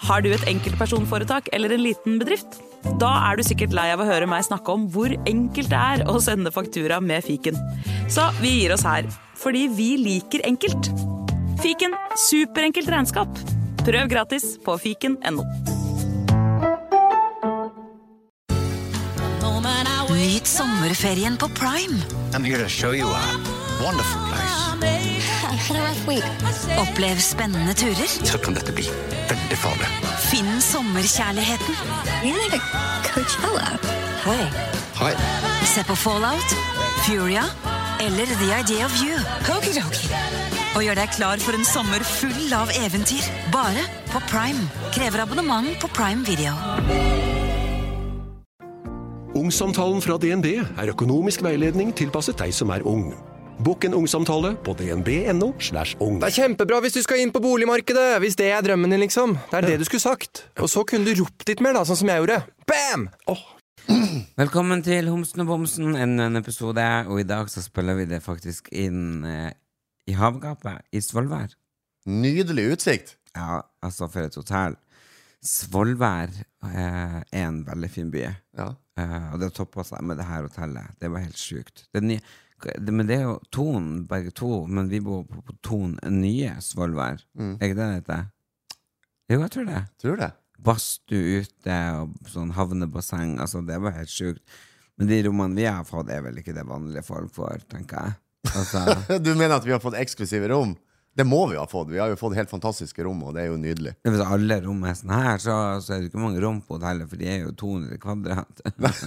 Har du et enkeltpersonforetak eller en liten bedrift? Da du sikkert lei av å høre meg snakke om hvor enkelt det å sende faktura med fiken. Så vi gir oss her, fordi vi liker enkelt. Fiken, superenkelt regnskap. Prøv gratis på fiken.no. Nyt sommerferien på Prime. I'm here to show you a wonderful place. Had a rough week. Opplev spennende turer. Så kan dette bli veldig farlig. Finn sommerkjærligheten. You're like a Coachella. Hei. Hei. Se på Fallout, Furia eller The Idea of You. Okidoki. Og gjør deg klar for en sommer full av eventyr. Bare på Prime. Krever abonnement på Prime Video. Ungsamtalen fra DNB økonomisk veiledning tilpasset deg som ung. Bokk en ungsamtale på dnb.no/ung. Det kjempebra hvis du skal inn på boligmarkedet, hvis det drømmen din liksom. Det det du skulle sagt. Og så kunne du ropt litt mer da, sånn som jeg gjorde. Bam! Velkommen til Homsen og Bomsen, en episode, og i dag så spiller vi det faktisk inn i havgapet, i Svolvær. Nydelig utsikt. Ja, altså for et hotell. Svolvær en veldig fin by. Ja. Og det toppet seg med det her hotellet. Det var helt sykt. Men det jo Ton, begge to, men vi bor på Ton nye Svolvær. Ikke det heter? Jo, jeg tror det. Tror det. Bastu ute og sånn havnebasseng, altså det var helt sykt. Men de rommene vi har fått vel ikke det vanlige folk får, tenker jeg. Altså, Du mener at vi har fått eksklusive rom? Det må vi ha fått. Vi har jo fått helt fantastiske rom, og det jo nydelig. hvis alle rom sånn her, så det ikke mange rom på hotellet, for de jo 200 kvadrat.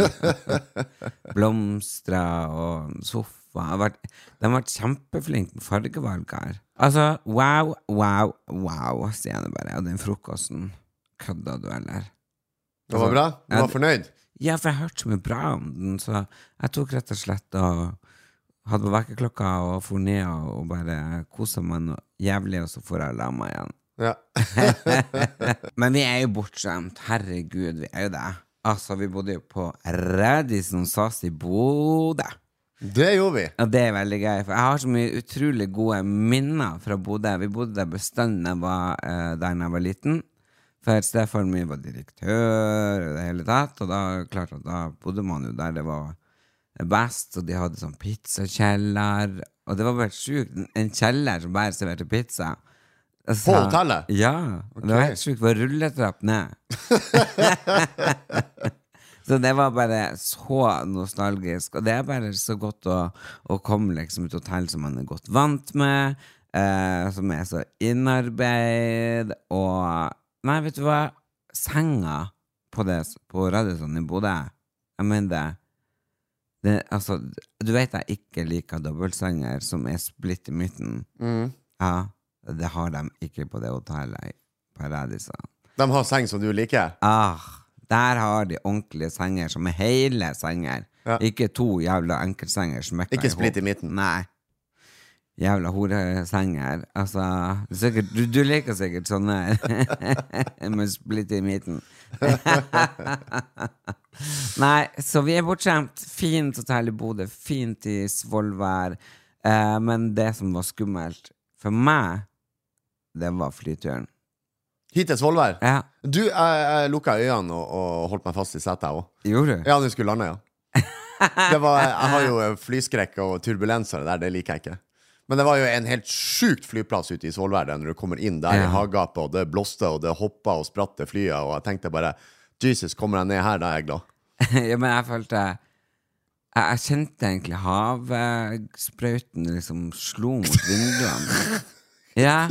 Blomstre og sofa. De har vært kjempeflink med fargevalg her. Altså, wow, sier jeg bare. Og den frokosten, kødda du, eller? Det var bra? Du var fornøyd? Ja, for jeg hørte så mye bra om den, så jeg tok rett og slett og hadde på vekkerklokka og for ned og bare koset meg noe jævlig, og så får jeg la meg igjen. Ja. Men vi jo bortskjemt, herregud, vi jo det. Altså, vi bodde jo på Radisson SAS i Bodø. Det gjorde vi. Og det veldig gøy, for jeg har så mye utrolig gode minner fra Bodø. Vi bodde der bestandig der jeg var liten, for stefaren min var direktør og det hele tatt, og da, klart at da bodde man jo der det var best, og de hadde sånn pizzakjeller, og det var bare sykt, en kjeller som bare serverte pizza. Altså, på hotellet? Ja, okay. Det var helt sykt, det var rulletrapp ned. Så det var bare så nostalgisk, og det bare så godt å komme liksom et hotell som man godt vant med, som så innarbeid, og nei, vet du hva? Senga på Radisson i Bodø, jeg mener altså, du vet jeg ikke liker dobbeltsenger som splitt i midten. Ja, det har de ikke på det hotellet på Radisson. De har seng som du liker? Der har de ordentlige senger som hele senger. Ja. Ikke to jævla enkeltsenger smekka ikke splitt i midten? Nei. Jævla horesenger. Altså, sikkert, du liker sikkert sånne med splitt i midten. Nei, så vi bortskjemt. Fint hotell i Bodø, fint i Svolvær, men det som var skummelt for meg, det var flyturen. Hit til Svolvær? Ja. Du, jeg lukket øynene og holdt meg fast i setet også. Gjorde du? Ja, du skulle lande, ja. Jeg har jo flyskrekk og turbulenser der, det liker jeg ikke. Men det var jo en helt sykt flyplass ute i Svolvær når du kommer inn der i havgapet, og det blåste, og det hoppet og spratt flyet, og jeg tenkte bare, Jesus, kommer jeg ned her, da jeg glad. Ja, men jeg følte jeg kjente egentlig havsprøyten liksom slo mot vinduene. Ja.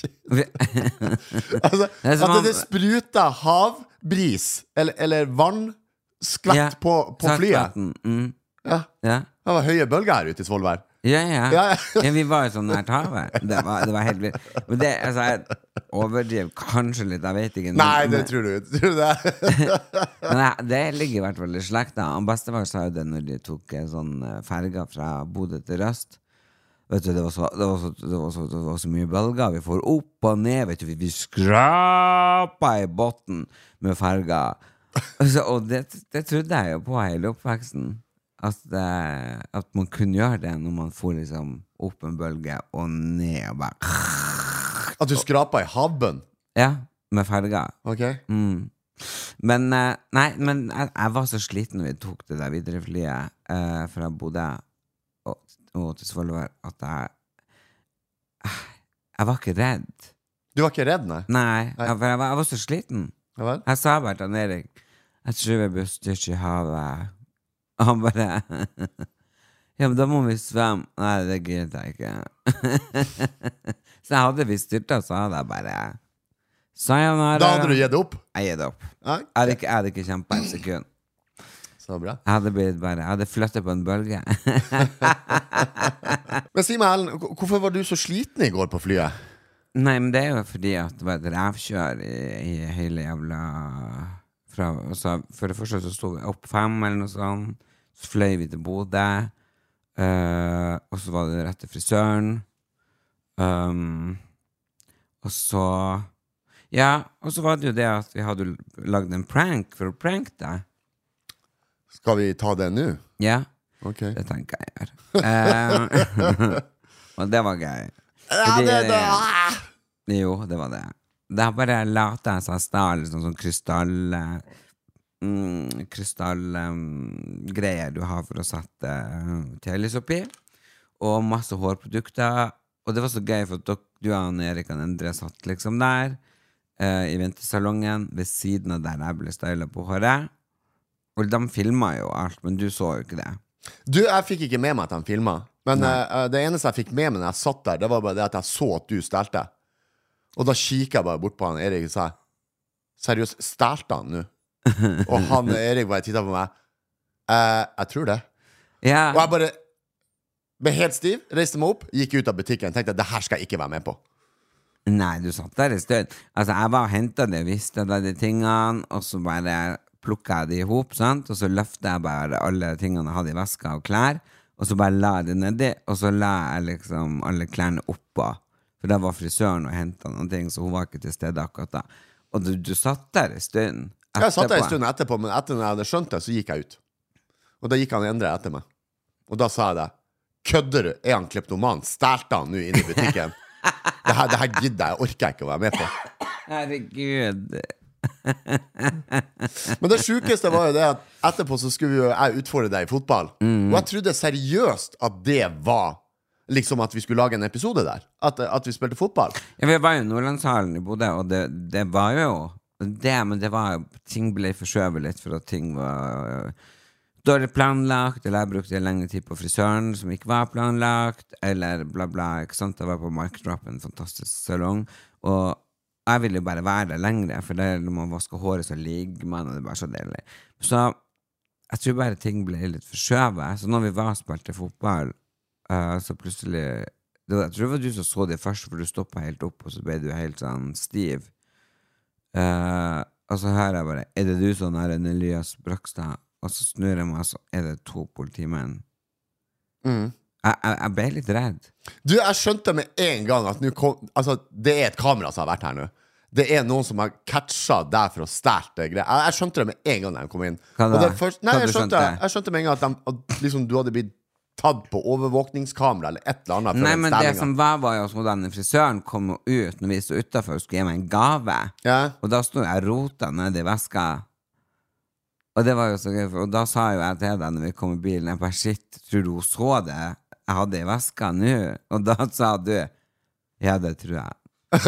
Altså, at det spruta havbris eller vannskvett på flyet. Ja. Det var høye bølger her ute i Svolvær. Ja, vi var jo sånn nært havet. Det var helt vilt. Men det, altså, jeg overdrev kanskje litt, jeg vet ikke. Nei, det tror du det. Men det ligger i hvert fall i slekta. Og bestefar sa jo det når de tok sånn ferger fra Bodø til Røst. Vet du, det var så mye bølger. Vi får opp og ned, vet du, vi skrapa i botten med ferger. Og det trodde jeg jo på hele oppveksten. At man kunne gjøre det når man får liksom opp en bølge og ned og bare at du skraper i havbønn? Ja, med ferga. Ok. Men nei, men jeg var så sliten når vi tok det der videre flyet fra Bodø og til Svolvær at jeg var ikke redd. Du var ikke redd, nei? Nei, for jeg var så sliten. Ja vel? Jeg sa bare til Erik, jeg tror vi bør styrke i havet. Og han bare, ja, men da må vi svømme. Nei, det gidder jeg ikke. Så hadde vi styrtet, så hadde jeg bare sayonara. Da hadde du gitt opp? Jeg gitt opp. Nei. Jeg hadde ikke kjempet en sekund. Så bra. Jeg hadde flyttet på en bølge. Men si meg, Ellen, hvorfor var du så sliten i går på flyet? Nei, men det jo fordi at det var et rævkjør i hele jævla for det første så stod vi opp 5 eller noe sånt, så fløy vi til Bodø, og så var det rett til frisøren, og så var det jo det at vi hadde lagd en prank for å prank deg. Skal vi ta det nå? Ja, Ok. det tenker jeg gjør. Og det var gøy. Jo, det var det. Det har bare latet jeg så stal sånn krystallgreier du har for å sette telis oppi, og masse hårprodukter. Og det var så gøy, for at du og Erik og Endre satt liksom der i vintersalongen ved siden av der jeg ble stylet på håret. Og de filmet jo alt, men du så jo ikke det. Du, jeg fikk ikke med meg at han filmet. Men det eneste jeg fikk med meg når jeg satt der, det var bare det at jeg så at du stelte. Og da kiket jeg bare bort på han Erik og sa, seriøst, stelte han nå? Og han Erik bare tittet på meg, jeg tror det. Ja. Og jeg bare ble helt stiv, reiste meg opp, gikk ut av butikken, tenkte at det her skal jeg ikke være med på. Nei, du satt der i støt. Altså, jeg var og hentet det, visste de tingene, og så bare plukket jeg det ihop, sant? Og så løftet jeg bare alle tingene jeg hadde i veska og klær, og så bare la jeg det nedi, og så la jeg liksom alle klærne oppå. For da var frisøren og hentet noen ting, så hun var ikke til stede akkurat da. Og du satt der i stunden etterpå. Jeg satt der i stunden etterpå, men etter når jeg hadde skjønt det, så gikk jeg ut. Og da gikk han Endre etter meg. Og da sa jeg det. Kødder du? Er han kleptoman? Stelte han nå inn i butikken? Det her gidder jeg, orker jeg ikke å være med på. Herregud. Men det sjukeste var jo det at etterpå så skulle jeg utfordre deg i fotball. Og jeg trodde seriøst at det var liksom at vi skulle lage en episode der. At vi spilte fotball. Ja, vi var jo i Nordlandshallen i Bodø, og det var jo det, men det var ting ble forskjøvet litt for at ting var dårlig planlagt, eller jeg brukte lenge tid på frisøren som ikke var planlagt, eller bla bla, ikke sant? Jeg var på Mic Drop, en fantastisk salong, og jeg ville jo bare være der lengre, for det når man vasker håret så ligger man, og det er bare så deilig. Så jeg tror bare ting ble litt forskjøvet. Så når vi var og spilte fotball, så plutselig, jeg tror det var du som så det først, for du stoppet helt opp, og så ble du helt sånn stiv. Og så hører jeg bare, er det du sånn her, en Elias Brakstad? Og så snur jeg meg, så er det 2 politimenn. Jeg ble litt redd. Du, jeg skjønte med en gang at altså, det er et kamera som har vært her nå. Det er noen som har catchet der for å sterte greier. Jeg skjønte det med en gang da de kom inn. Hva da? Jeg skjønte med en gang at liksom, du hadde blitt tatt på overvåkningskamera eller et eller annet. Nei, men det som var jo som den frisøren kom ut når vi stod utenfor og skulle gi meg en gave. Ja. Og da stod jeg og rota ned i veska. Og det var jo så gøy, og da sa jo jeg til deg når vi kom i bilen, jeg bare, shit, tror du hun så det jeg hadde i veska nå? Og da sa du, ja, det tror jeg.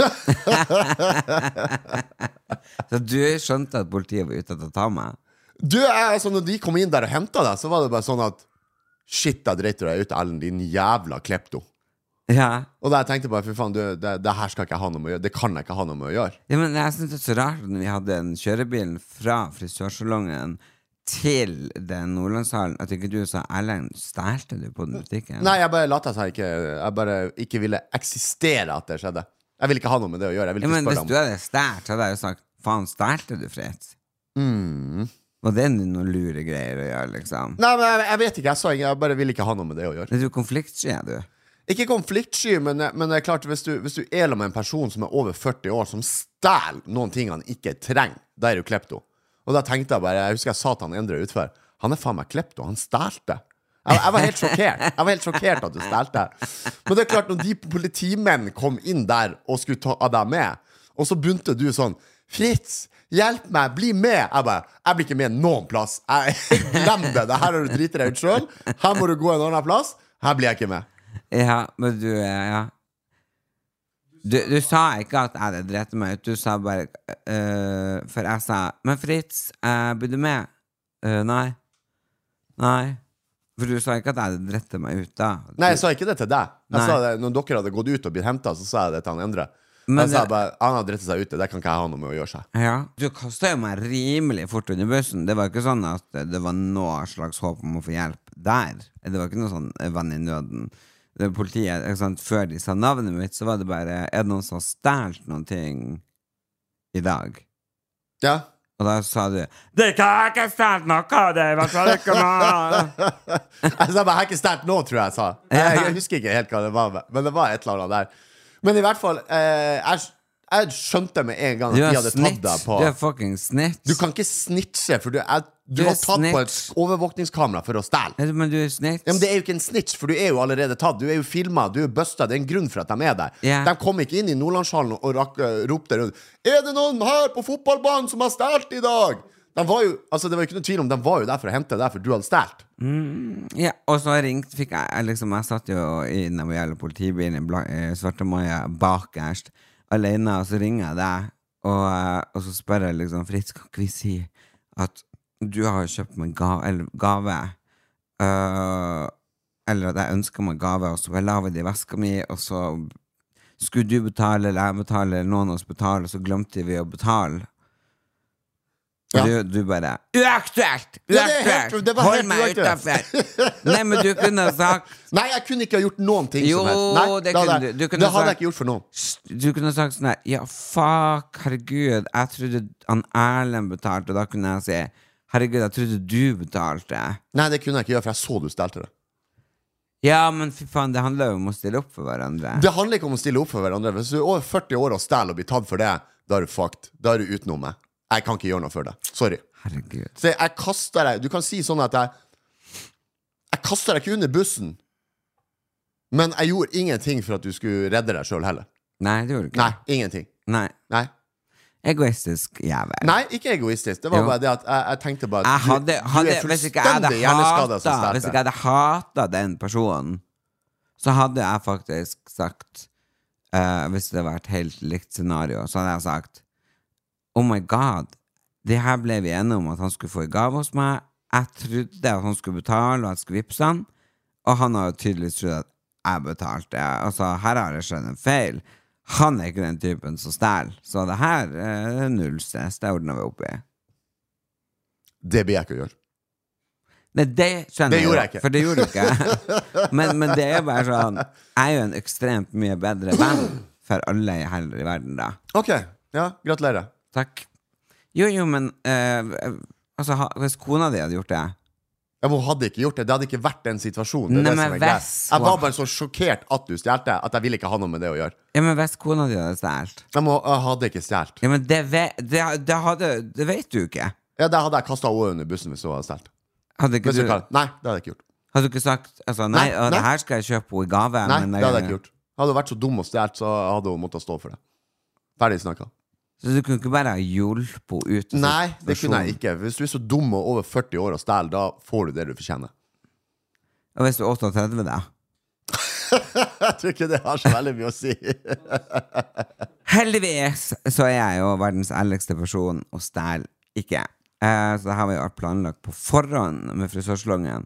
Så du skjønte at politiet var ute til å ta meg? Du, altså, når de kom inn der og hentet deg, så var det bare sånn at shit, da dreit du deg ut, Ellen, din jævla klepto. Ja. Og da jeg tenkte bare, for faen, det her skal ikke ha noe med å gjøre. Det kan jeg ikke ha noe med å gjøre. Ja, men jeg synes det er så rart når vi hadde en kjørebil fra frisørsalongen til den Nordlandshallen, at ikke du sa, Erlend, stelte du på den butikken? Nei, jeg bare latet seg ikke. Jeg bare ikke ville eksistere at det skjedde. Jeg ville ikke ha noe med det å gjøre. Jeg ville ikke men spørre hvis du hadde stert, hadde jeg jo sagt, faen, stelte du, Fritz? Og det er noen lure greier å gjøre, liksom. Nei, men jeg vet ikke. Jeg bare ville ikke ha noe med det å gjøre. Er du konfliktsky, er du? Ikke konfliktsky, men det er klart, hvis du er med en person som er over 40 år, som stjæler noen ting han ikke trenger, da er du klepto. Og da tenkte jeg bare, jeg husker jeg sa til han Endre utfør, han er faen meg klepto, han stjelte. Jeg var helt sjokkert. Jeg var helt sjokkert at du stjelte. Men det er klart, når de politimenn kom inn der og skulle ta deg med, Og så begynte du sånn, Fritz, hjelp meg, bli med. Jeg blir ikke med noen plass. Glem det, det her har du driter deg ut selv. Her må du gå en annen plass. Her blir jeg ikke med. Ja, men du, ja. Du sa ikke at jeg hadde drept meg ut. Du sa bare, for jeg sa, men Fritz, blir du med? Nei. For du sa ikke at jeg hadde drept meg ut da. Nei, jeg sa ikke det til deg. Jeg sa det, når dere hadde gått ut og blitt hentet, så sa jeg det til han Endre. Men jeg sa bare, han har drettet seg ute. Det kan ikke jeg ha noe med å gjøre seg. Ja, du kastet jo meg rimelig fort under bussen. Det var ikke sånn at det var noe slags håp om å få hjelp der. Det var ikke noe sånn vann i nøden. Det politiet, ikke sant, før de sa navnet mitt, så var det bare, det noen som har stjålet noen ting i dag? Ja. Og da sa du, det kan jeg ikke stjålet noe av det, hva sa du ikke noe? Jeg sa bare, jeg har ikke stjålet noe, tror jeg sa. Jeg husker ikke helt hva det var, men det var et eller annet der. Men i hvert fall, jeg skjønte med en gang at de hadde tatt deg på. Du er fucking snitch. Du kan ikke snitche, for du har tatt på et overvåkningskamera for å stjele. Men du er snitch. Ja, men det er jo ikke en snitch, for du er jo allerede tatt. Du er jo filmet, du er bustet. Det er en grunn for at de er der. Yeah. De kom ikke inn i Nordlandshallen og ropte rundt. Er det noen her på fotballbanen som har stjelt i dag? De var jo, altså det var jo ikke noe tvil om, de var jo der for å hente deg, for du hadde stjelt. Ja, og så fikk jeg liksom, jeg satt jo i når det gjelder politibilen i Svartemaja bakerst alene, og så ringer jeg deg og så spør jeg liksom, Fritz, kan ikke vi si at du har kjøpt meg gave eller at jeg ønsker meg gave, og så var jeg lavet det i veska mi, og så skulle du betale, eller jeg betale, eller noen av oss betale, og så glemte vi å betale. Ja. Du bare Uaktuelt! Hold meg utenfor. Nei, men du kunne sagt Nei, jeg kunne ikke ha gjort noen ting jo, som helst. Nei, det hadde jeg ikke gjort for noen. Du kunne sagt sånn her, ja, fuck, herregud, jeg trodde han Erlend betalte, og da kunne jeg si, herregud, jeg trodde du betalte. Nei, det kunne jeg ikke gjøre, for jeg så du stelte det. Ja, men fy faen, det handler jo om å stille opp for hverandre. Det handler ikke om å stille opp for hverandre. Hvis du er over 40 år og stjeler og blir tatt for det, da er du fucked. Da er du utenom meg. Jeg kan ikke gjøre noe for deg. Sorry. Herregud. Så jeg kaster deg. Du kan si sånn at jeg kaster deg ikke under bussen, men jeg gjorde ingenting for at du skulle redde deg selv heller. Nei, det gjorde du ikke. Nei, ingenting. Nei. Egoistisk jævel. Nei, ikke egoistisk. Det var bare det at jeg tenkte bare at du er fullstendig hjerneskadet som sterte. Hvis ikke jeg hadde hatet den personen, så hadde jeg faktisk sagt, hvis det hadde vært helt likt scenario, så hadde jeg sagt, oh my god, det her ble vi enige om at han skulle få i gave hos meg. Jeg trodde at han skulle betale, og at jeg skulle vippse han, og han har jo tydeligvis trodd at jeg betalte. Altså, her har jeg skjønt en feil. Han er ikke den typen som stjal, så det her er null stress. Det ordner vi opp i. Det blir jeg ikke å gjøre. Nei, det skjønner det gjorde jeg ikke. For det gjorde du ikke. men det er bare sånn, jeg er jo en ekstremt mye bedre venn for alle heller i verden da. Ok, ja, gratulerer. Takk. Jo, men altså, hvis kona di hadde gjort det, ja, hun hadde ikke gjort det. Det hadde ikke vært den situasjonen. Nei, men jeg var bare så sjokkert at du stjelte, at jeg ville ikke ha noe med det å gjøre. Ja, men hvis kona di hadde stjelt, jeg hadde ikke stjelt. ja, men det vet du ikke. Ja, det hadde jeg kastet henne under bussen hvis hun hadde stjelt. Hadde ikke du... Nei, det hadde jeg ikke gjort. Hadde du ikke sagt, altså, nei, det her skal jeg kjøpe henne i gave? Nei, det hadde jeg ikke gjort. Hadde hun vært så dum og stjelt, så hadde hun måttet stå for det. Ferdig snakket. Så du kunne ikke bare ha hjulpet ut? Nei, det kunne jeg ikke. Hvis du er så dum og over 40 år og stjel, da får du det du fortjener. Og hvis du er 38 da? Jeg tror ikke det har så veldig mye å si. Heldigvis så er jeg jo verdens ærligste person og stjel ikke. Så det har vi jo vært planlagt på forhånd med frisørsalongen.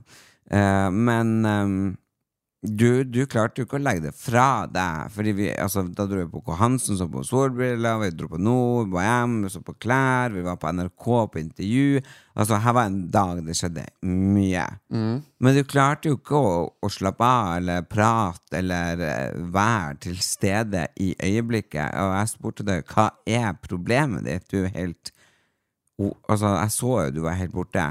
Men du klarte jo ikke å legge det fra deg. Fordi da dro vi på K. Hansen, så på solbriller, vi dro på Nord, vi var hjemme, vi så på klær, vi var på NRK på intervju. Altså, her var en dag det skjedde mye. Men du klarte jo ikke å slappe av, eller prate, eller være til stede i øyeblikket. Og jeg spurte deg, hva er problemet ditt? Du er helt... Altså, jeg så jo du var helt borte.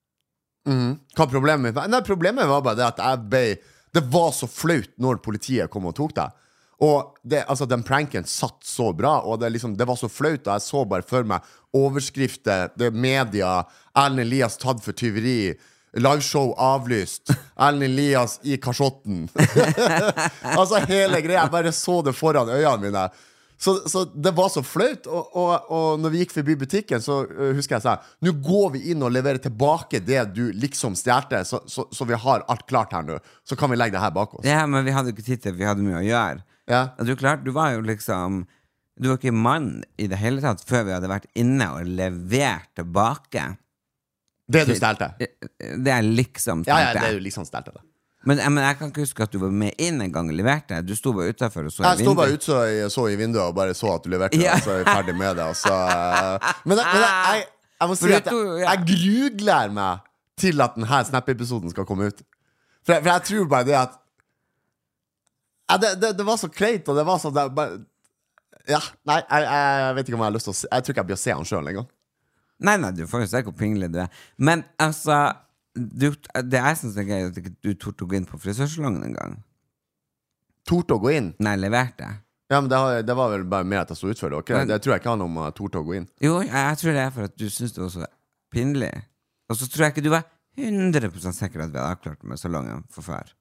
Hva problemet mitt var? Nei, problemet var bare det at det var så flaut når politiet kom og tok deg. Og den pranken satt så bra, og det var så flaut, og jeg så bare for meg overskrifter, det media, Erlend Elias tatt for tyveri, liveshow avlyst, Erlend Elias i kasjotten. Altså hele greia, jeg bare så det foran øynene mine. Så det var så flaut. Og når vi gikk forbi butikken, så husker jeg sa, nå går vi inn og leverer tilbake det du liksom stjerte, så vi har alt klart her nå. Så kan vi legge det her bak oss. Ja, men vi hadde jo ikke tid til, vi hadde mye å gjøre. Ja. Du klart, du var jo liksom, du var ikke mann i det hele tatt før vi hadde vært inne og levert tilbake. Det du stjelte? Det er liksom stjelte. Ja, det du liksom stjelte det. Men jeg kan ikke huske at du var med inn en gang og leverte. Du stod bare utenfor og så i vinduet. Jeg stod bare så i vinduet og bare så at du leverte det, og så er jeg ferdig med det. Men jeg må si at jeg grugler meg til at denne Snap-episoden skal komme ut. For jeg tror bare det at det var så kleit, og det var så ja, nei, jeg vet ikke om jeg har lyst til å se. Jeg tror ikke jeg blir å se han selv en gang. Nei, du får jo se hvor pingelig du er. Men altså det jeg synes er gøy at du torde å gå inn på frisørsalongen en gang. Torde å gå inn? Nei, leverte. Ja, men det var vel bare mer at jeg stod ut for det, okay? Det tror jeg ikke han om torde å gå inn. Jo, jeg tror det er for at du synes det var så pinlig. Og så tror jeg ikke du var 100% sikker at vi hadde avklart med salongen for før.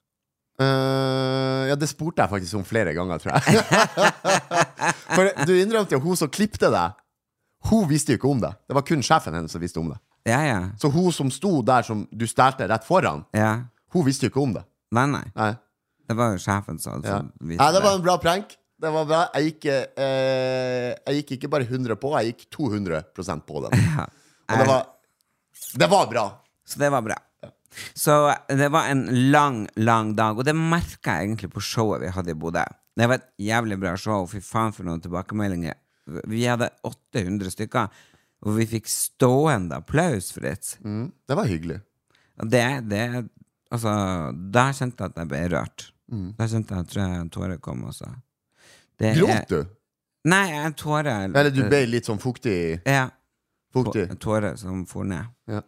Ja, det spurte jeg faktisk om flere ganger, tror jeg. For du innrømte jo hun som klippte deg. Hun visste jo ikke om det. Det var kun sjefen hennes som visste om det. Ja. Så hun som sto der som du stelte rett foran, hun visste jo ikke om det. Nei. Det var jo sjefen som visste det. Ja, det var en bra prank. Det var bra. Jeg gikk ikke bare 100 på, jeg gikk 200% på den. Ja. Og det var bra. Så det var bra. Så det var en lang dag, og det merket jeg egentlig på showet vi hadde i Bodø. Det var et jævlig bra show. Fy faen for noen tilbakemeldinger. Vi hadde 800 stykker, og vi fikk stående applaus, Fritz. Det var hyggelig. Altså, da kjente jeg at jeg ble rørt. Da kjente jeg at en tåre kom også. Gråt du? Nei, en tåre. Eller du ble litt sånn fuktig? Ja. Fuktig. En tåre som for ned. Ja.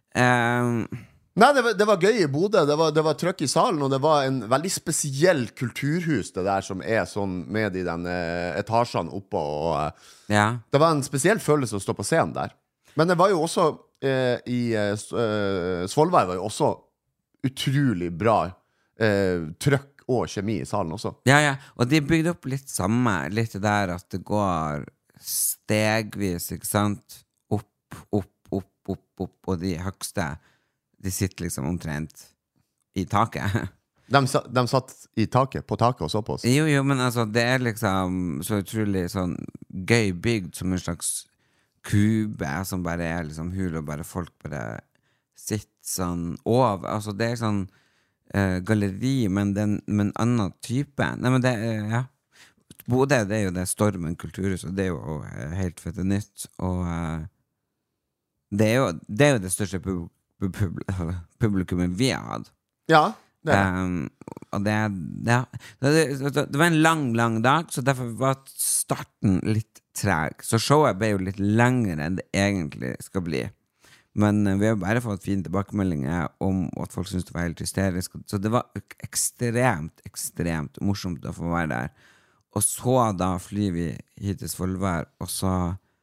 Nei, det var gøy i Bodø. Det var trøkk i salen, og det var en veldig spesiell kulturhus, det der som er sånn med i den etasjene oppe, og det var en spesiell følelse å stå på scenen der. Men det var jo også i Svolvær var jo også utrolig bra trøkk og kjemi i salen også. Ja, og de bygde opp litt samme, litt det der at det går stegvis, ikke sant? Opp, og de høgste de sitter liksom omtrent i taket. De satt i taket, på taket og så på oss. Jo, men altså, det er liksom så utrolig sånn gøy bygd som en slags kube som bare er liksom hul, og bare folk bare sitter sånn over. Altså, det er sånn galleri, men en annen type. Nei, men det ja. Bodø, det er jo det Stormen kulturhus, og det er jo helt fett nytt, og det er jo det største publikummet vi har hatt. Ja, det og det var en lang dag, så derfor var starten litt treg. Så showet ble jo litt lengre enn det egentlig skal bli. Men vi har bare fått fine tilbakemeldinger om at folk synes det var helt hysterisk. Så det var ekstremt morsomt å få være der. Og så da flyr vi hit til Svolvær, og så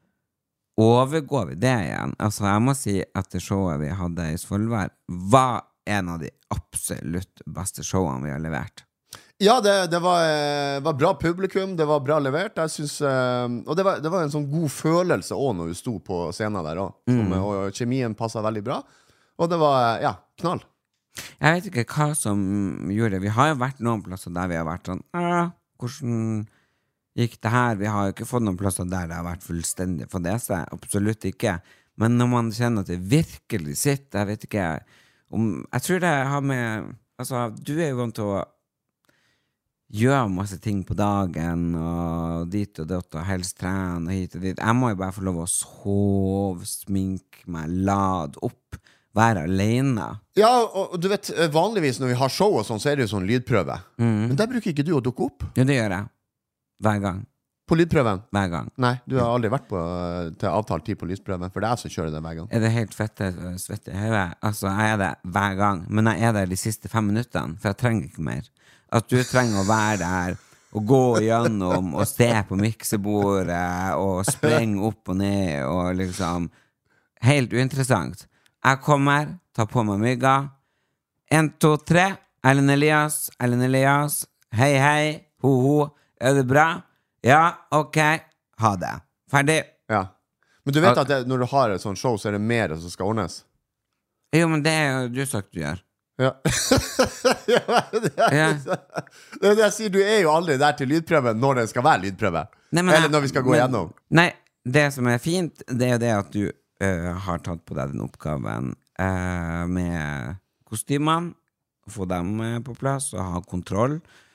overgår vi det igjen. Altså, jeg må si at det showet vi hadde i Svolvær var en av de absolutt beste showene vi har levert. Ja, det var bra publikum, det var bra levert. Jeg synes, og det var en sånn god følelse også når vi sto på scenen der også. Og kjemien passet veldig bra. Og det var, knall. Jeg vet ikke hva som gjorde det. Vi har jo vært noen plasser der vi har vært sånn, hvordan gikk det her? Vi har jo ikke fått noen plasser der det har vært fullstendig for det seg. Absolutt ikke. Men når man kjenner at det virkelig sitter, jeg vet ikke om, jeg tror det har med, altså, du er jo vant til å gjøre masse ting på dagen, og dit og datt, og helst trene, og hit og dit. Jeg må jo bare få lov å sove, sminke meg, lade opp, være alene. Ja, og du vet, vanligvis når vi har show og sånn, så er det jo sånn lydprøve. Men der bruker ikke du å dukke opp. Ja, det gjør jeg. Hver gang. På lydprøven? Hver gang. Nei, du har aldri vært til avtalt tid på lydprøven, for det er jeg som kjører det hver gang. Er det helt fette svette i høyre? Altså, jeg er det hver gang, men jeg er der de siste 5 minuttene, for jeg trenger ikke mer. At du trenger å være der, og gå gjennom, og se på miksebordet, og sprenge opp og ned, og liksom, helt uinteressant. Jeg kommer, tar på meg mygga, 1, 2, 3, Ellen Elias, hei, ho, er det bra? Ja, ok, ha det. Ferdig. Ja. Men du vet at når du har et sånt show, så er det mer som skal ordnes? Jo, men det er jo du sagt du gjør. Ja. Det er det jeg sier, du er jo aldri der til lydprøve når det skal være lydprøve. Nei, men, eller når vi skal gå gjennom. Nei, det som er fint, det er jo det at du har tatt på deg den oppgaven med kostymene, få dem på plass og ha kontroll.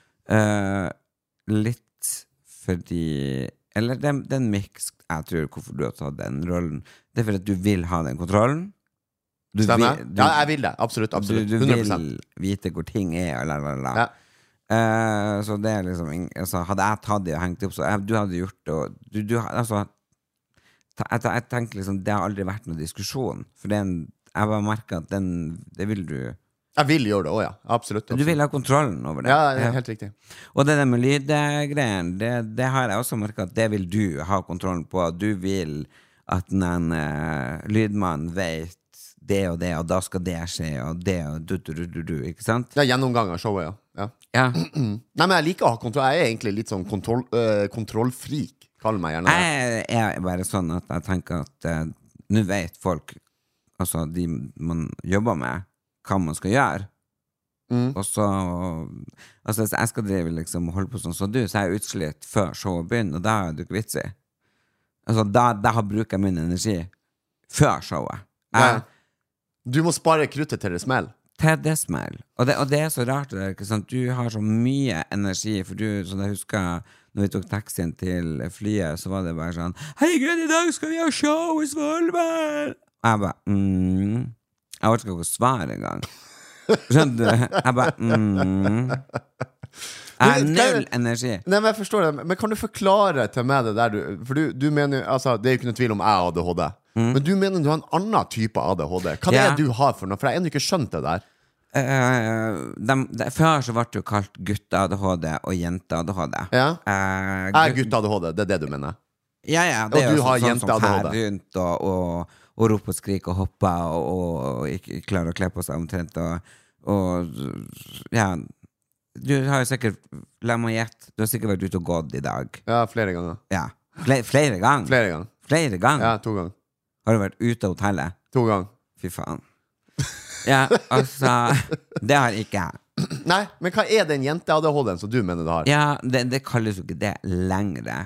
Litt fordi eller det er en mix, jeg tror hvorfor du har tatt den rollen. Det er fordi at du vil ha den kontrollen. Stemmer? Ja, jeg vil det, absolutt, 100%. Du vil vite hvor ting er, ja. Så det er liksom altså, hadde jeg tatt det og hengt opp, så du hadde gjort det, og du altså, jeg tenker liksom, det har aldri vært noen diskusjon, for jeg bare merker at det vil du. Jeg vil gjøre det også, ja, absolutt. Du vil ha kontrollen over det. Ja, det er helt riktig. Og det der med lydgreien, det har jeg også merket at det vil du ha kontrollen på. Du vil at en lydmann vet det, og da skal det skje, og det, og du, ikke sant? Ja, gjennomgang av showet, ja. Nei, men jeg liker å ha kontroll. Jeg er egentlig litt sånn kontrollfrik, kaller meg gjerne det. Jeg er bare sånn at jeg tenker at nå vet folk, altså de man jobber med, hva man skal gjøre. Og så altså hvis jeg skal drive liksom holde på sånn som du, så er jeg utslitt før showet begynner, og da er det ikke vits i. Altså da bruker jeg min energi før showet. Du må spare kruttet til det smell. Til det smell. Og det er så rart det der, ikke sant? Du har så mye energi, for du, sånn jeg husker når vi tok taxien til flyet, så var det bare sånn, herregud, i dag skal vi ha show i Svolvær! Og jeg bare, jeg orker ikke å svare en gang. Skjønner du? Jeg bare, jeg har null energi. Nei, men jeg forstår det. Men kan du forklare til meg det der for du mener, altså, det er jo ikke noe tvil om jeg har ADHD. Men du mener du har en annen type ADHD. Hva er det du har for noe? For jeg har ennå ikke skjønt det der. Før så ble det jo kalt gutt-ADHD og jente-ADHD. Ja? Jeg er gutt-ADHD, det er det du mener? Ja, det er og jo sånn som her rundt og rope og skrike og hoppe og ikke klare å kle på seg omtrent og ja, du har jo sikkert, la meg gjette, du har sikkert vært ute og gått i dag. Ja, flere ganger. Ja, flere ganger? Flere ganger? Ja, 2 ganger. Har du vært ute av hotellet? 2 ganger. Fy faen. Ja, altså, det har ikke jeg. Nei, men hva er den jente-ADHD-en som du mener du har? Ja, det kalles jo ikke det lengre.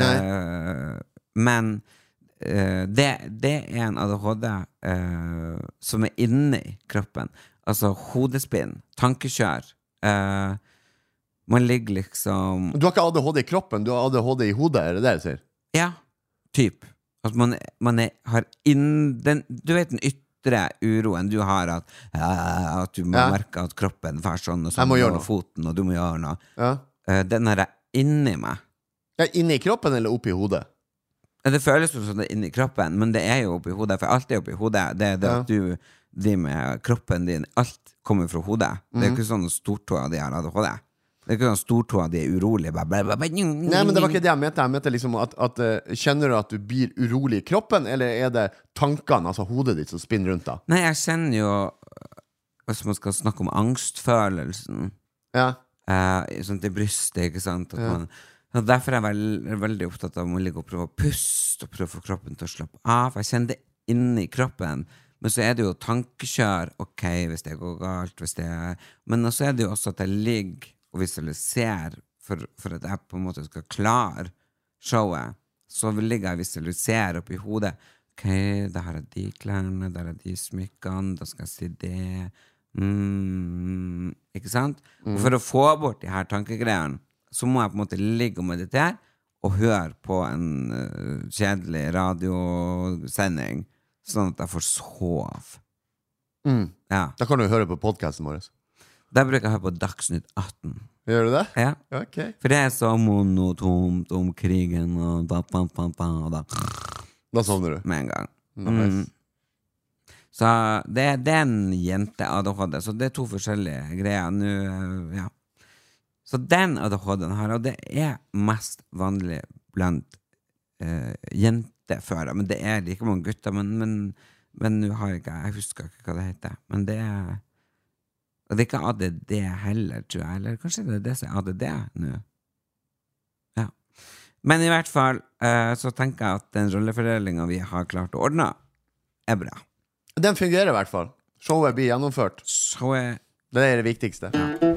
Men det er en ADHD som er inne i kroppen. Altså hodespinn, tankekjør. Man ligger liksom... Du har ikke ADHD i kroppen, du har ADHD i hodet, er det det du sier? Ja, typ. Altså man har du vet den ytre uroen du har, at du må merke at kroppen får sånn og sånn, og foten, og du må gjøre noe. Den har jeg inni meg. Ja, inni i kroppen eller oppi hodet? Det føles jo som det er inni kroppen, men det er jo oppi hodet, for alt er oppi hodet. Det er det at du driver med kroppen din, alt kommer fra hodet. Det er ikke sånn stortåa de har ADHD. Det er ikke sånn stortåa de er urolige. Nei, men det var ikke det jeg mente. Jeg mente liksom at kjenner du at du blir urolig i kroppen, eller er det tankene, altså hodet ditt, som spinner rundt da? Nei, jeg kjenner jo, hvis man skal snakke om angstfølelsen, sånn til brystet, ikke sant? Og derfor er jeg veldig opptatt av å ligge og prøve å puste og prøve å få kroppen til å slappe av. Jeg kjenner det inni kroppen, men så er det jo tankekjør. Ok, hvis det går galt, men så er det jo også at jeg ligger og visualiserer for at jeg på en måte skal klare showet. Så ligger jeg og visualiserer opp i hodet. Ok, da har jeg de klærne, der er de smykkene, da skal jeg si det. Ikke sant? Og for å få bort de her tankegreiene, så må jeg på en måte ligge og meditere og høre på en kjedelig radiosending, sånn at jeg får sove. Ja. Da kan du høre på podcasten vår. Da bruker jeg å høre på Dagsnytt 18. Gjør du det? Ja. Ok. For det er så monotont om krigen og da sovner du. med en gang. Så det er en jente ADHD, så det er 2 forskjellige greier nå, ja. Så den ADHD-en her, og det er mest vanlig blant jentefører, men det er like mange gutter, men nå har jeg husker ikke hva det heter, men det er, og det er ikke ADD heller, tror jeg, eller kanskje det er det som er ADD nå. Ja. Men i hvert fall så tenker jeg at den rollefordelingen vi har klart å ordne bra. Den fungerer i hvert fall. Showet blir gjennomført. Det det viktigste.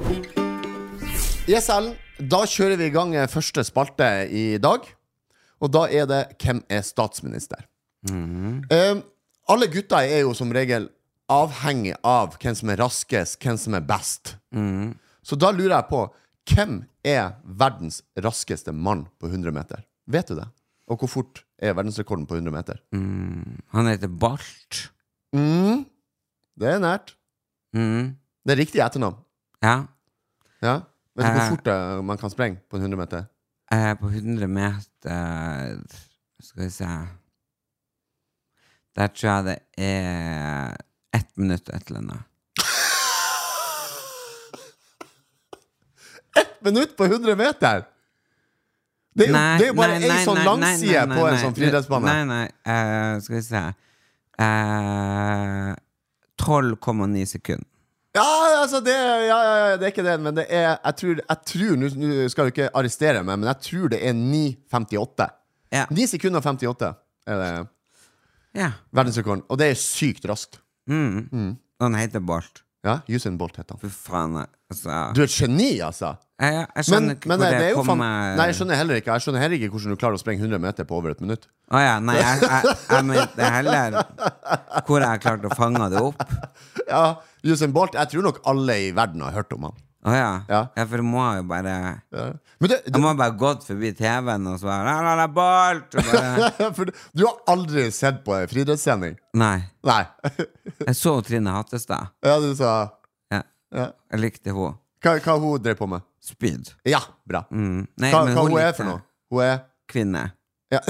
Yes, Ellen. Da kjører vi i gang første spalte i dag. Og da det Hvem statsminister? Alle gutter jo som regel avhengig av hvem som raskest, hvem som best. Så da lurer jeg på, hvem verdens raskeste mann på 100 meter? Vet du det? Og hvor fort verdensrekorden på 100 meter? Han heter Bolt. Det nært. Det riktig etternavn. Ja. Ja. Vet du hvor fort man kan sprenge på 100 meter? På 100 meter skal vi se. Der tror jeg det 1 minutt et eller annet. 1 minutt på 100 meter? Det jo bare en sånn langside på en sånn friidrettsbane. Nei, skal vi se 12,9 sekunder. Ja, altså det ikke det, men det jeg tror, nå skal du ikke arrestere meg, men jeg tror det 9,58. Ja. 9 sekunder og 58 det verdensrekorden, og det sykt raskt. Han heter Bolt. Ja, Usain Bolt heter han. For faen, altså. Du et geni, altså. Jeg skjønner ikke hvor det kommer. Nei, jeg skjønner heller ikke hvordan du klarer å sprenge 100 meter på over 1 minutt. Nei, jeg mente heller hvor jeg klarte å fange det opp. Ja, Usain Bolt, jeg tror nok alle i verden har hørt om han. Ja, for det må jo bare Men jeg må bare gått forbi TV-en og så bare Bolt For du har aldri sett på en friidrettssending? Nei. Jeg så Trine Hattestad. Ja, du sa ja. Jeg likte hun. Hva hun drev på med? Speed. Ja, bra. Nei, hva men hun likte for noe? Hun kvinne. Ja.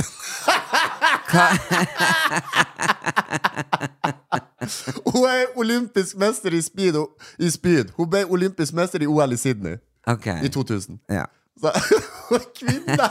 Hun olympisk mester i speed. Hun ble olympisk mester i OL i Sydney i 2000. Ja. Så hun kvinne.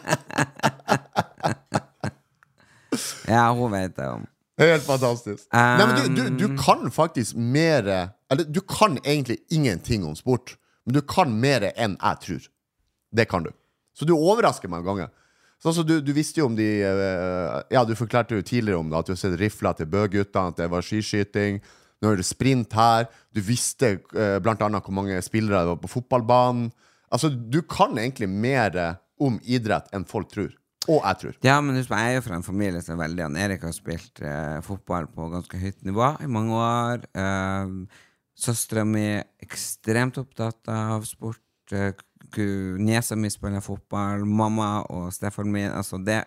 Ja, hun vet det om. Helt fantastisk. Nei, men du kan faktisk mer. Eller du kan egentlig ingenting om sport, men du kan mer enn jeg tror. Det kan du. Så du overrasker meg en gang. Sånn så du visste jo om de ja, du forklarte jo tidligere om det, at du har sett rifler til bøguttene, at det var skiskyting. Nå det sprint her. Du visste blant annet hvor mange spillere det var på fotballbanen. Altså, du kan egentlig mer om idrett enn folk tror. Og jeg tror. Ja, men husk, jeg jo fra en familie som veldig Erik har spilt fotball på ganske høyt nivå i mange år. Søsteren min ekstremt opptatt av sport. Niesa mi spiller fotball, mamma og stefaren min, altså det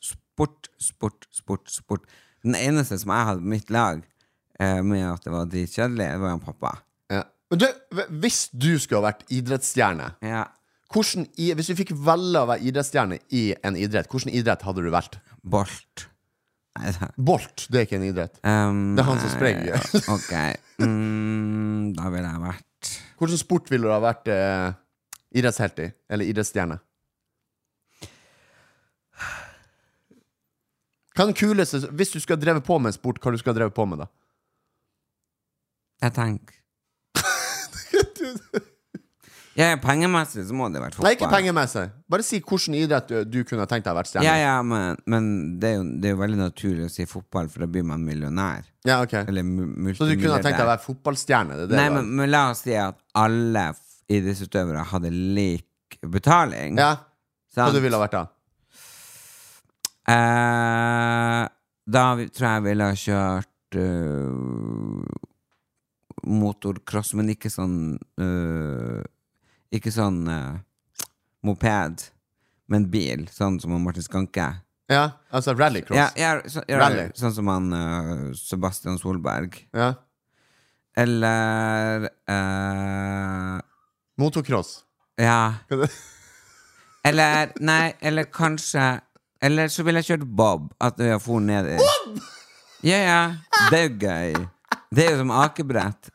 sport. Den eneste som jeg hadde på mitt lag med at det var dritkjedelig, det var en pappa. Ja. Men du, hvis du skulle ha vært idrettsstjerne, hvis du fikk velge å være idrettsstjerne i en idrett, hvordan idrett hadde du valgt? Bolt. Bolt, det ikke en idrett. Det han som sprenger. Ok, da ville jeg vært hvordan sport ville du ha vært idrettshelt i, eller idrettsstjerne? Hva den kuleste, hvis du skal dreve på med sport, hva du skal dreve på med da? Jeg tenker pengemessig så må det vært fotball. Nei, ikke pengemessig. Bare si hvordan idrett du kunne tenkt deg å være stjerne. Ja, men det er jo veldig naturlig å si fotball, for da blir man millionær. Ja, ok. Eller så du kunne tenkt deg å være fotballstjerne? Nei, men la oss si at alle idrettsutøvere hadde lik betaling. Ja, hva du ville ha vært da? Da tror jeg ville ha kjørt motocross, men ikke sånn moped, men bil, sånn som Martin Skanke. Ja, altså rallycross. Ja, rally. Sånn som han Sebastian Solberg. Ja. Eller motocross. Ja. Eller kanskje eller så vil jeg kjøre Bob, at jeg får ned i Bob! Ja, det er jo gøy. Det er jo som akebrett.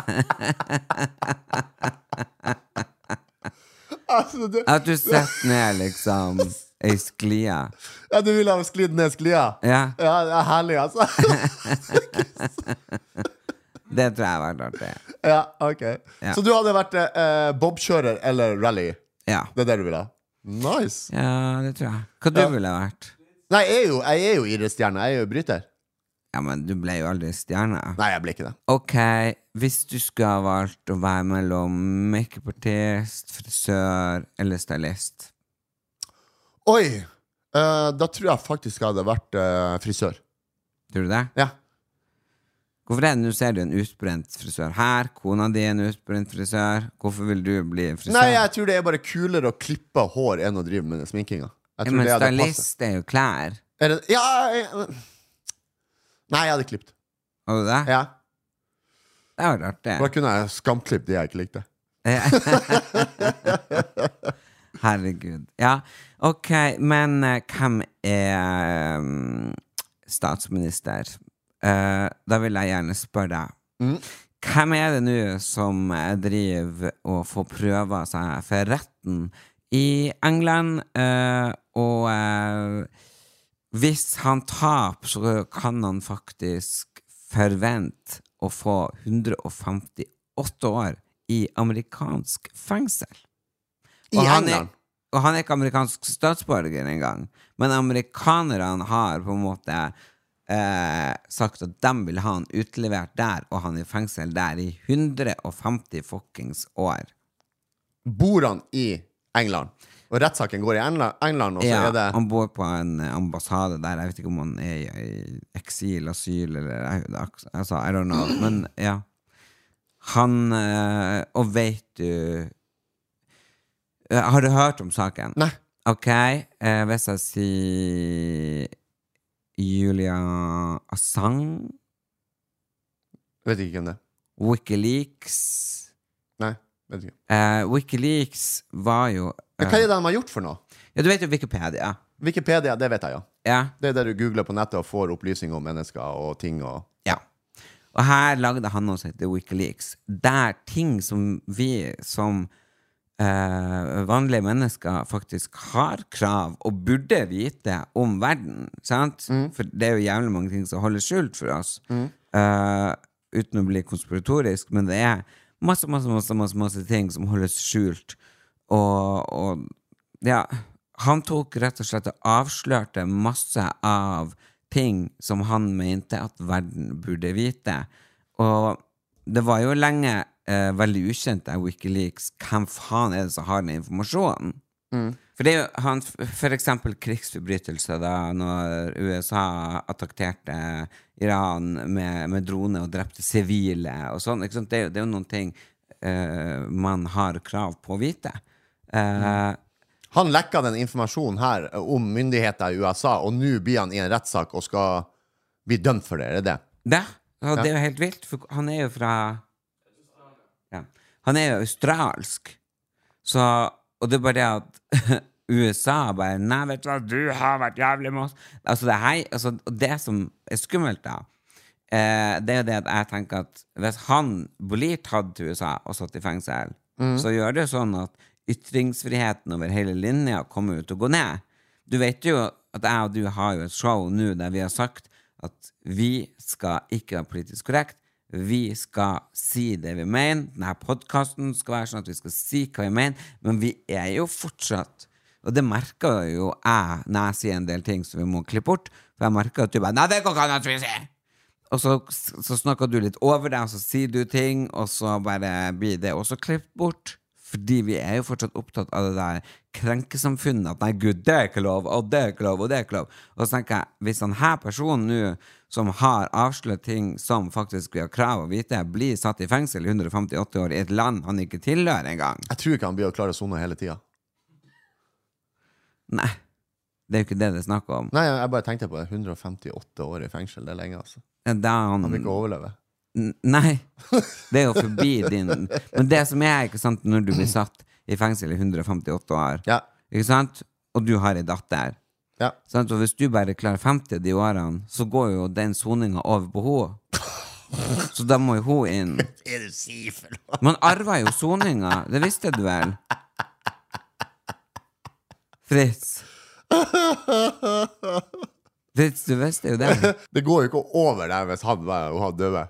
Altså, at du setter ned liksom ei sklia. Ja, du vil ha sklidd ned sklia? Ja, det er herlig, altså. det tror jeg har vært artig. Ja, ok. Så du hadde vært bobkjører eller rally? Ja. Det er det du vil ha? Nice. Ja, det tror jeg. Hva du ville vært? Nei, jeg er jo idrettsstjerne. Jeg er jo bryter. Ja, men du ble jo aldri stjerne. Nei, jeg ble ikke det. Ok, hvis du skulle ha valgt å være mellom makeupartist, frisør eller stylist? Oi! Da tror jeg faktisk jeg hadde vært frisør. Tror du det? Ja. Hvorfor er det? Nå ser du en utbrent frisør her. Kona di er en utbrent frisør. Hvorfor vil du bli frisør? Nei, jeg tror det er bare kulere å klippe hår enn å drive med sminkinga. Men stylist er jo klær. Er det? Ja, nei, jeg hadde klippet. Har du det? Ja. Det var artig. Da kunne jeg skamklippet det jeg ikke likte. Herregud. Ja, ok, men hvem er statsminister? Da vil jeg gjerne spørre deg. Hvem er det nå som driver og får prøve seg for retten i England? Og hvis han taper, så kan han faktisk forvente å få 158 år i amerikansk fengsel. I England? Og han er ikke amerikansk statsborger engang. Men amerikanerne har på en måte sagt at de vil ha han utlevert der, og han i fengsel der i 150 fuckings år. Bor han i England? Og rettssaken går i England, og så er det... Ja, han bor på en ambassade der. Jeg vet ikke om han er i eksil, asyl, eller altså, I don't know. Men ja, han, og vet du, har du hørt om saken? Nei. Ok, hvis jeg sier Julia Assange? Vet ikke hvem det er. WikiLeaks? Nei, vet ikke. WikiLeaks var jo... Men hva er det de har gjort for noe? Ja, du vet jo Wikipedia. Wikipedia, det vet jeg, ja. Ja. Det er der du googler på nettet og får opplysninger om mennesker og ting og... Ja. Og her lagde han også etter WikiLeaks. Der ting som vi som vanlige mennesker faktisk har krav og burde vite om verden, sant? For det er jo jævlig mange ting som holder skjult for oss. Uten å bli konspiratorisk, men det er masse ting som holdes skjult. Og ja, han tok rett og slett og avslørte masse av ting som han mente at verden burde vite. Og det var jo lenge veldig ukjent av WikiLeaks hvem faen er det som har den informasjonen. For det er jo for eksempel krigsforbrytelser da når USA attakkerte Iran med drone og drepte sivile og sånn, ikke sant? Det er jo noen ting man har krav på å vite. Han lekket den informasjonen her om myndigheter i USA, og nå blir han i en rettssak og skal bli dømt for det, er det det? Ja, det er jo helt vilt, for han er jo fra... Ja, han er jo australsk. Så, og det er bare det at USA bare, nei, vet du hva, du har vært jævlig med oss. Altså det som er skummelt da, det er jo det at jeg tenker at hvis han blir tatt til USA og satt i fengsel, så gjør det jo sånn at ytringsfriheten over hele linja kommer ut og går ned. Du vet jo at jeg og du har jo et show nå der vi har sagt at vi skal ikke være politisk korrekt, vi skal si det vi mener, denne podcasten skal være sånn at vi skal si hva vi mener, men vi er jo fortsatt, og det merker jo jeg når jeg sier en del ting som vi må klippe bort, for jeg merker at du bare, nei, det går ikke an at vi sier. Og så snakker du litt over det, og så sier du ting, og så bare blir det også klippet bort. Fordi vi er jo fortsatt opptatt av det der krenkesamfunnet, at nei, Gud, det er ikke lov, og det er ikke lov, og det er ikke lov. Og så tenker jeg, hvis denne personen nå, som har avslørt ting som faktisk vi har krav å vite, blir satt i fengsel i 158 år i et land han ikke tilhører engang. Jeg tror ikke han blir å klare sone hele tiden. Nei, det er jo ikke det det snakker om. Nei, jeg bare tenkte på det, 158 år i fengsel, det er lenge altså. Han vil ikke overleve. Nei, det er jo forbi din. Men det som er, ikke sant, når du blir satt i fengsel i 158 år, ja. Ikke sant? Og du har en datter, ja. Sant? Og hvis du bare klarer 50 de årene, så går jo den soningen over på henne. Så da må jo hun inn. Er du sier for noe? Man arver jo soninga, det visste du vel? Fritz, du visste jo det. Det går jo ikke over der hvis han hadde døde.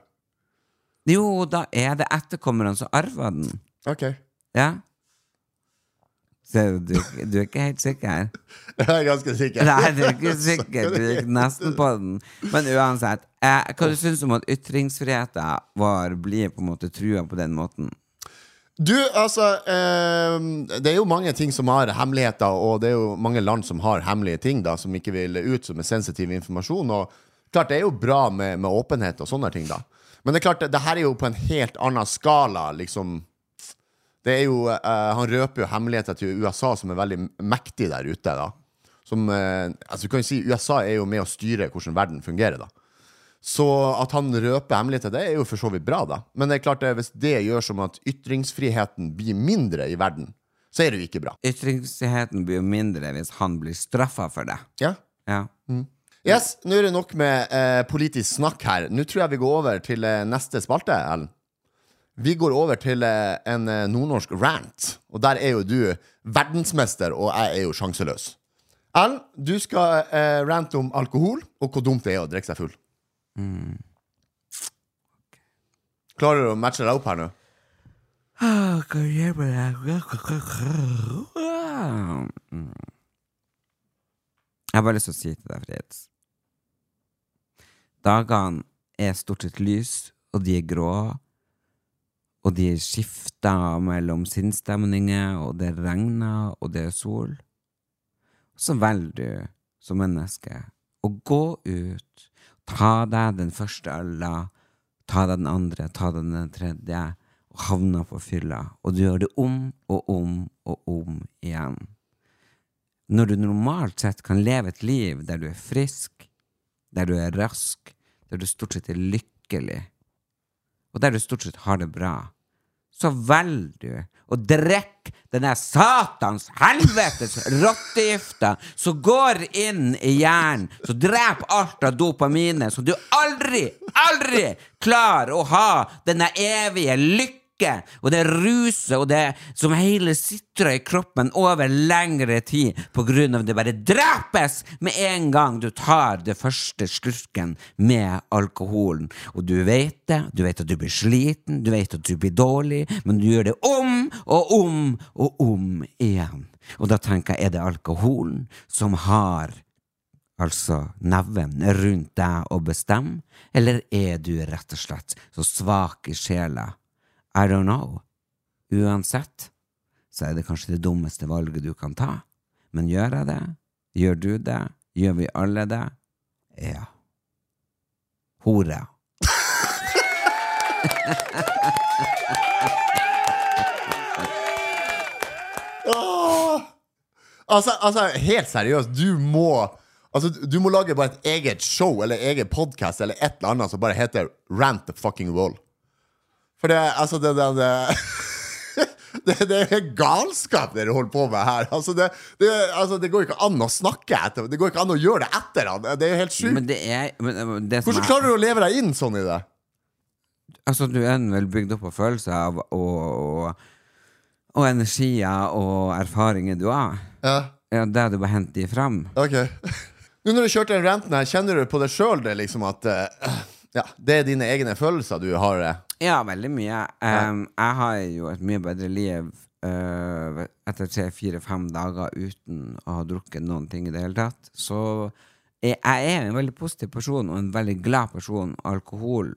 Jo, da er det etterkommerne som arver den. Ok. Ja. Ser du ikke helt sikker? Jeg er ganske sikker. Nei, du ikke sikker. Du gikk nesten på den. Men uansett, hva du synes om at ytringsfriheten blir på en måte trua på den måten? Du, altså det jo mange ting som har hemmeligheter, og det jo mange land som har hemmelige ting da, som ikke vil ut, som sensitiv informasjon. Og klart, det jo bra med åpenhet og sånne ting da. Men det klart, det her jo på en helt annen skala, liksom. Det jo, han røper jo hemmeligheter til USA som veldig mektig der ute da. Som, altså du kan jo si, USA jo med å styre hvordan verden fungerer da. Så at han røper hemmeligheter, det jo for så vidt bra da. Men det klart, hvis det gjør som at ytringsfriheten blir mindre i verden, så det jo ikke bra. Ytringsfriheten blir jo mindre hvis han blir straffet for det. Ja. Ja. Yes, nå det nok med politisk snakk her. Nå tror jeg vi går over til neste spalte, Ellen. Vi går over til en nordnorsk rant, og der jo du verdensmester, og jeg jo sjanseløs. Ellen, du skal rante om alkohol, og hvor dumt det å drikke seg full. Klarer du å matche deg opp her nå? Jeg har bare lyst til å si til deg, Freds. Dagene stort sett lys, og de grå, og de skifter mellom sinnstemninger, og det regner, og det sol. Og så velger du som menneske å gå ut, ta deg den første øla, ta deg den andre, ta deg den tredje, og havne på fylla. Og du gjør det om og om og om igjen. Når du normalt sett kan leve et liv der du frisk, der du rask, der du stort sett lykkelig, og der du stort sett har det bra, så velger du å drikke denne satans helvetes rottegifta som går inn i hjernen, så dreper alt av dopamine, så du aldri klarer å ha denne evige lykke, og det ruset, og det som hele sitter i kroppen over lengre tid, på grunn av det bare drepes med en gang du tar det første slurken med alkoholen. Og du vet at du blir sliten, du vet at du blir dårlig, men du gjør det om og om og om igjen. Og da tenker jeg, det alkoholen som har altså neven rundt deg å bestemme, eller du rett og slett så svak i sjela? I don't know. Uansett, så det kanskje det dummeste valget du kan ta. Men gjør jeg det? Gjør du det? Gjør vi alle det? Ja. Hore. Altså, helt seriøst, du må lage bare et eget show, eller egen podcast, eller et eller annet som bare heter Rant the fucking Wall. For det galskap dere holder på med her. Det går ikke an å snakke etter. Det går ikke an å gjøre det etter han. Det jo helt sykt. Men hvordan klarer du å leve deg inn sånn i det? Altså, du vel bygd opp av følelser av og energier og erfaringer du har. Ja. Ja, det du bare henter de frem. Ok. Nå når du kjørte den ranten her, kjenner du på det selv det liksom at det dine egne følelser du har? Ja, veldig mye. Jeg har jo et mye bedre liv etter 3-4-5 dager uten å ha drukket noen ting i det hele tatt. Så jeg en veldig positiv person og en veldig glad person. Alkohol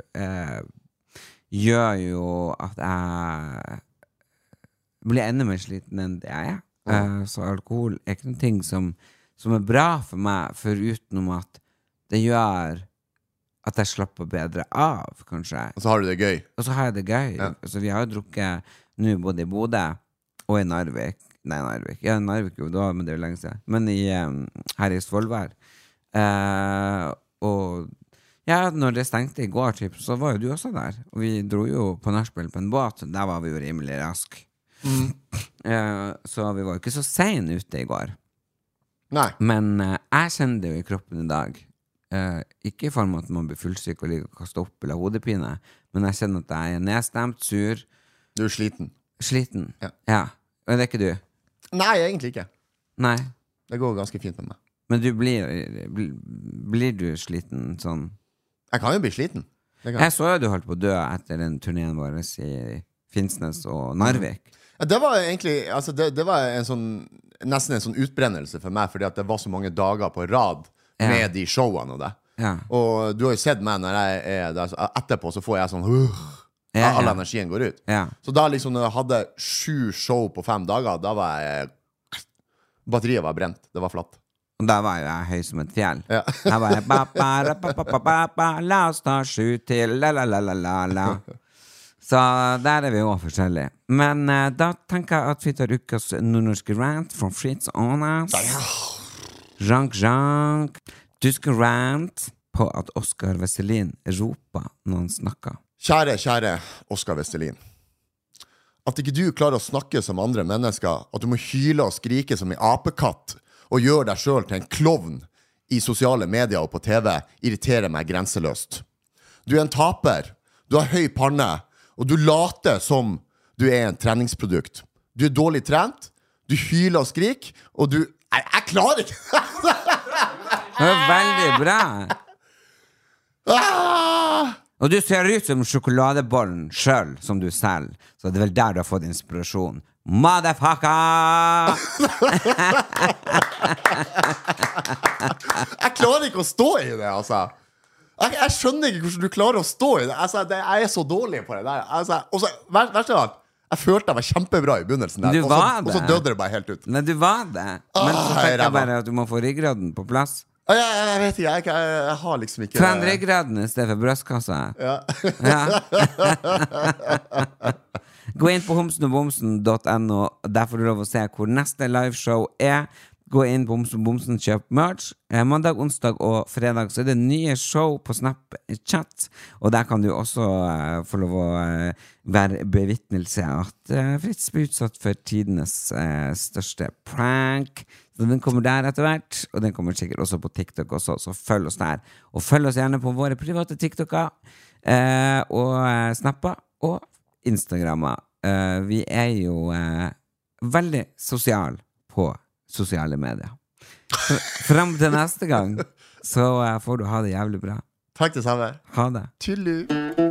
gjør jo at jeg blir enda mer sliten enn det jeg så alkohol ikke noen ting som bra for meg, foruten at det gjør at jeg slapper bedre av, kanskje. Og så har du det gøy. Og så har jeg det gøy. Ja. Altså, vi har jo drukket nå både i Bodø og i Narvik. Nei, Narvik. Ja, Narvik jo da, men det jo lenge siden. Men her i Svolvær. Og ja, når det stengte i går, så var jo du også der. Og vi dro jo på nachspiel på en båt. Der var vi jo rimelig rask. Så vi var jo ikke så sen ute i går. Nei. Men jeg kjenner det jo i kroppen i dag. Ikke i form av at man blir fullsyk og ligger og kaster opp eller hodepine, men jeg kjenner at jeg nedstemt, sur. Du sliten. Sliten, ja. Og det ikke du? Nei, egentlig ikke. Nei. Det går ganske fint med meg. Men du blir du sliten sånn? Jeg kan jo bli sliten. Jeg så jo du holdt på å dø etter den turnéen vår i Finnsnes og Narvik. Ja, det var egentlig altså det var nesten en sånn utbrennelse for meg, fordi at det var så mange dager på rad med de showene og det. Ja. Og du har jo sett meg når jeg er der, så etterpå så får jeg sånn all energien går ut. Ja. Så da liksom når jeg hadde 7 show på 5 dager, da var jeg batteriet var brent, det var flatt. Og da var jo jeg høy som et fjell. Ja. Da var jeg la oss ta 7 til, la. Så der vi også forskjellige. Men da tenker jeg at vi tar ukas nordnorske rant fra Fritz Aanes. Rank. Du skal rant på at Oskar Vestelin roper når han snakker. Kjære Oskar Vestelin. At ikke du klarer å snakke som andre mennesker, at du må hyle og skrike som en apekatt, og gjøre deg selv til en klovn i sosiale medier og på TV, irriterer meg grenseløst. Du en taper, du har høy panne, og du later som du en treningsprodukt. Du dårlig trent, du hyler og skrik, og du... Jeg klarer ikke! Det var veldig bra. Og du ser ut som sjokoladebollen selv, som du selv. Så det er vel der du har fått inspirasjon. Motherfucker! Jeg klarer ikke å stå i det, altså. Jeg skjønner ikke hvordan du klarer å stå i det. Altså, jeg er så dårlig på det der. Altså, og så, verst av alt, jeg følte jeg var kjempebra i begynnelsen der. Og så døde det bare helt ut. Nei, du var det. Men så tenker jeg bare at du må få ryggraden på plass. Jeg vet ikke, jeg har liksom ikke... Tren ryggraden i stedet for brøstkassa. Ja. Gå inn på homsenogbomsen.no. Der får du lov å se hvor neste liveshow er. Gå inn på Homsen, kjøp merch. Mandag, onsdag og fredag så er det nye show på Snapchat. Og der kan du også få lov å være bevitnelse at Fritz blir utsatt for tidenes største prank. Så den kommer der etter hvert, og den kommer sikkert også på TikTok også, så følg oss der. Og følg oss gjerne på våre private TikToker, og Snapper, og Instagrammer. Vi er jo veldig sosial på sosiale medier. Så frem til neste gang, så får du ha det jævlig bra. Takk det samme. Ha det. Tydelig.